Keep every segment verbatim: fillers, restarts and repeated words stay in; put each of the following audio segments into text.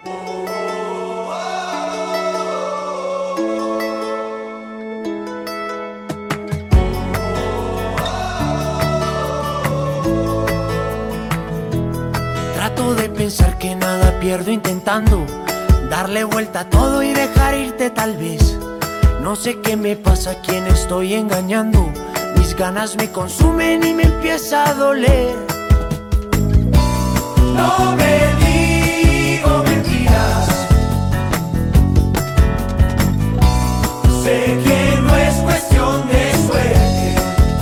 Trato de pensar que nada pierdo intentando darle vuelta a todo y dejar irte tal vez. No sé qué me pasa, a quién estoy engañando. Mis ganas me consumen y me empieza a doler. No me digo mentiras. Sé que no es cuestión de suerte.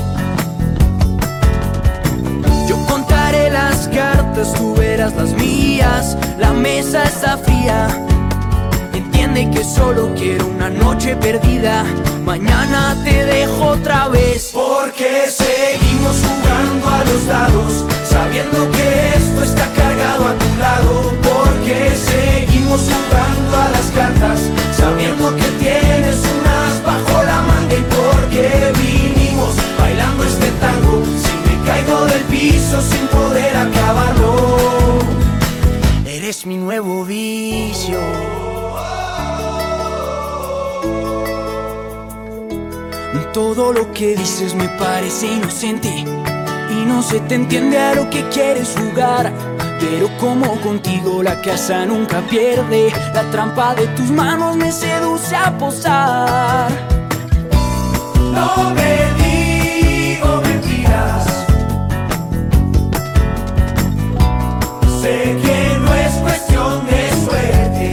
Yo contaré las cartas, tú verás las mías. La mesa está fría. Entiende que solo quiero una noche perdida. Mañana te dejo otra vez. Porque seguimos jugando a los dados, sabiendo que esto está cargado a tu lado. Porque seguimos jugando a las cartas, sabiendo que tienes unas bajo la manga. Y porque vinimos bailando este tango, si me caigo del piso sin poder acabarlo. Eres mi nuevo vicio. Todo lo que dices me parece inocente y no se te entiende a lo que quieres jugar. Pero como contigo la casa nunca pierde, la trampa de tus manos me seduce a posar. No me digo mentiras. Sé que no es cuestión de suerte.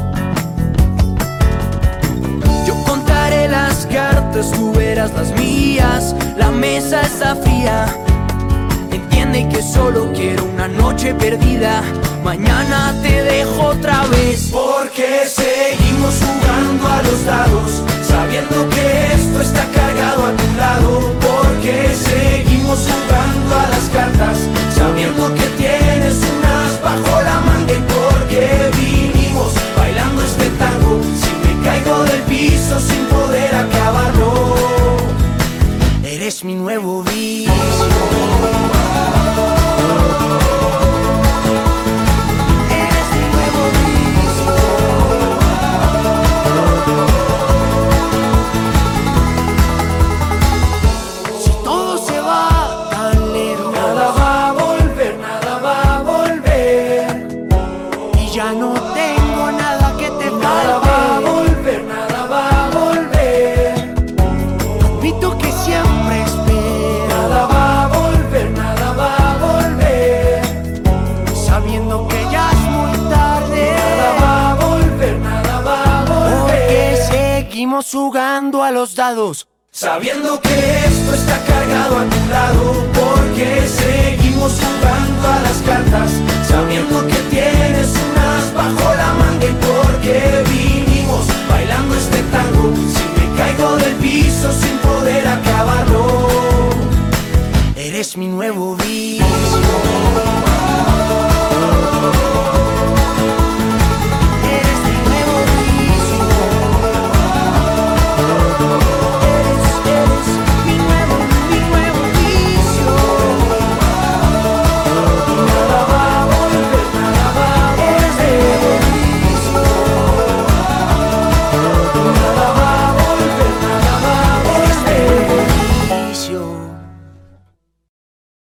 Yo contaré las cartas, tú verás las mías. La mesa está fría. Entiende que solo quiero una noche perdida. Mañana te dejo otra vez. Porque seguimos jugando a los dados, sabiendo que esto está cargado a tu lado. Porque seguimos jugando a las cartas, sabiendo que tienes unas bajo la manga. Y porque vinimos bailando este tango, si me caigo del piso sin poder acabarlo. Eres mi nuevo vicio. Ya no tengo nada que te falte. Nada va a volver, nada va a volver. Admito que siempre espero. Nada va a volver, nada va a volver. Sabiendo que ya es muy tarde. Nada va a volver, nada va a volver. Porque seguimos jugando a los dados, sabiendo que esto está cargado a tu lado. Porque seguimos jugando